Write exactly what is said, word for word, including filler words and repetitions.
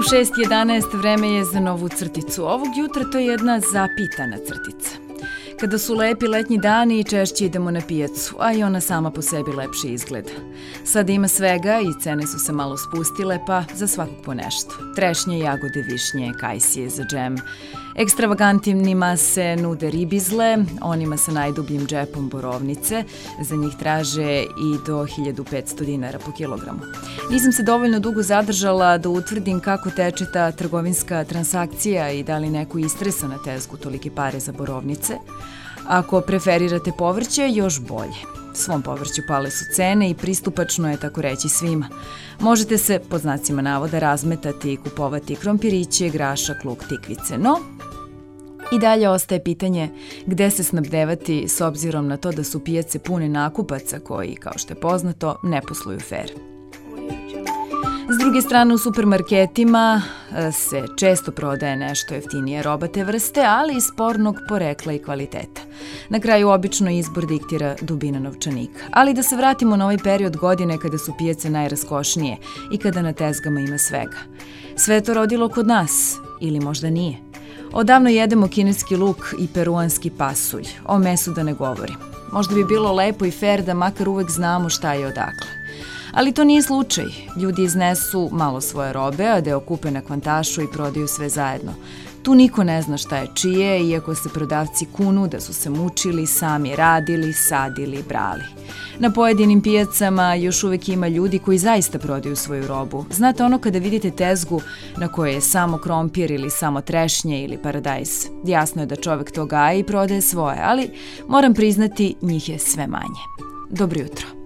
šest jedanaest vreme je za novu crticu. Ovog jutra to je jedna zapitana crtica. Kada su lepi letnji dani, češće idemo na pijacu, a i ona sama po sebi lepše izgleda. Sada ima svega i cene su se malo spustile, pa za svakog po nešto. Trešnje, jagode, višnje, kajsije za džem. Ekstravagantima se nude ribizle, onima sa najdubljim džepom borovnice. Za njih traže i do hiljadu petsto dinara po kilogramu. Nisam se dovoljno dugo zadržala da utvrdim kako teče ta trgovinska transakcija i da li neko istresa na tezgu tolike pare za borovnice. Ako preferirate povrće, još bolje. Svom povrću pale su cene i pristupačno je tako reći svima. Možete se, pod znacima navoda, razmetati i kupovati krompiriće, grašak, luk, tikvice, no i dalje ostaje pitanje gde se snabdevati s obzirom na to da su pijace pune nakupaca koji, kao što je poznato, ne posluju fer. S druge strane, u supermarketima se često prodaje nešto jeftinije roba te vrste, ali i spornog porekla i kvaliteta. Na kraju obično izbor diktira dubina novčanika. Ali da se vratimo na ovaj period godine kada su pijace najraskošnije i kada na tezgama ima svega. Sve je to rodilo kod nas, ili možda nije. Odavno jedemo kineski luk i peruanski pasulj, o mesu da ne govorim. Možda bi bilo lepo i fer da makar uvek znamo šta je odakle. Ali to nije slučaj. Ljudi iznesu malo svoje robe, a deo kupe na kvantašu i prodaju sve zajedno. Tu niko ne zna šta je čije, iako se prodavci kunu da su se mučili, sami radili, sadili, brali. Na pojedinim pijacama još uvek ima ljudi koji zaista prodaju svoju robu. Znate ono kada vidite tezgu na kojoj je samo krompir ili samo trešnje ili paradajz. Jasno je da čovek to gaji i prodaje svoje, ali moram priznati njih je sve manje. Dobro jutro.